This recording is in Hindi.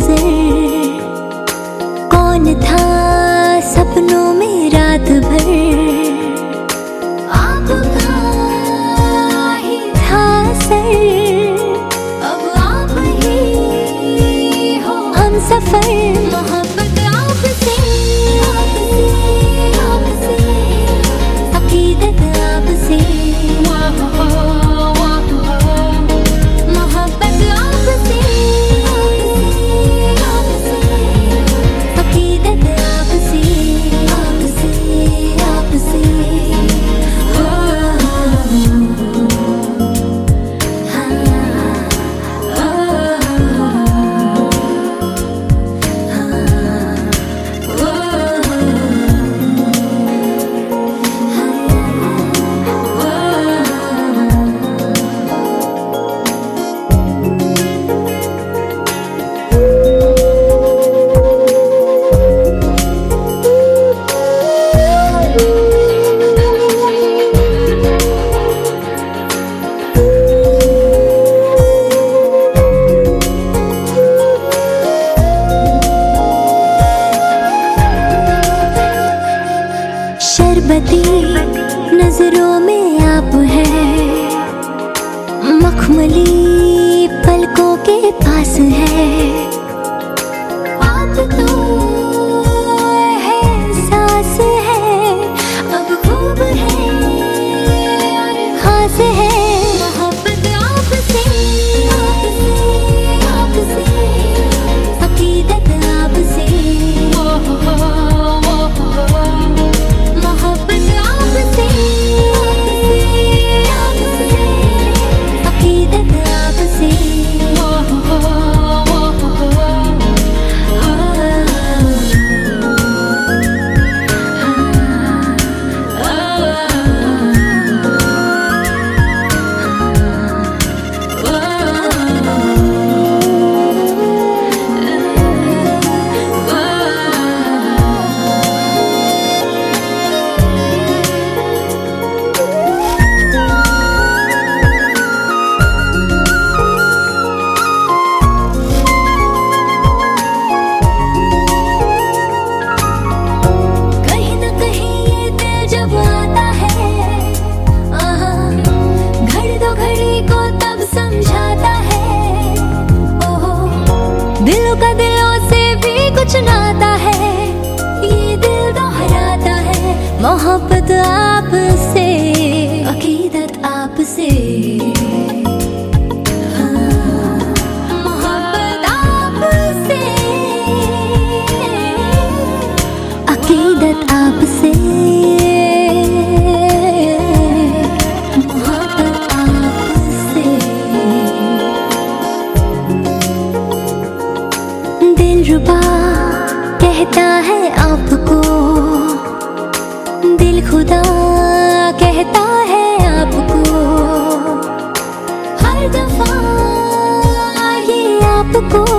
नजर, कौन था सपनों में रात भर, आपका ही था सर, अब आप ही हो हम सफर। मोहब्बत आपसे, अकीदत आपसे, मोहब्बत आपसे, अकीदत आपसे, आपसे शरबती नजरों में आप हैं, मखमली पलकों के पास है, आप तो है सांस है, अब खूब है और खास है। मोहब्बत आपसे, आपसे, अकीदत आपसे, दिलों का दिलों से भी कुछ नाता है, ये दिल दोहराता है। मोहब्बत आपसे, अकीदत आपसे, मोहब्बत आपसे, अकीदत आपसे, मोहब्बत आपसे। दिलरुबा कहता है आपको, दिल खुदा कहता है आपको, हर दफा ये आपको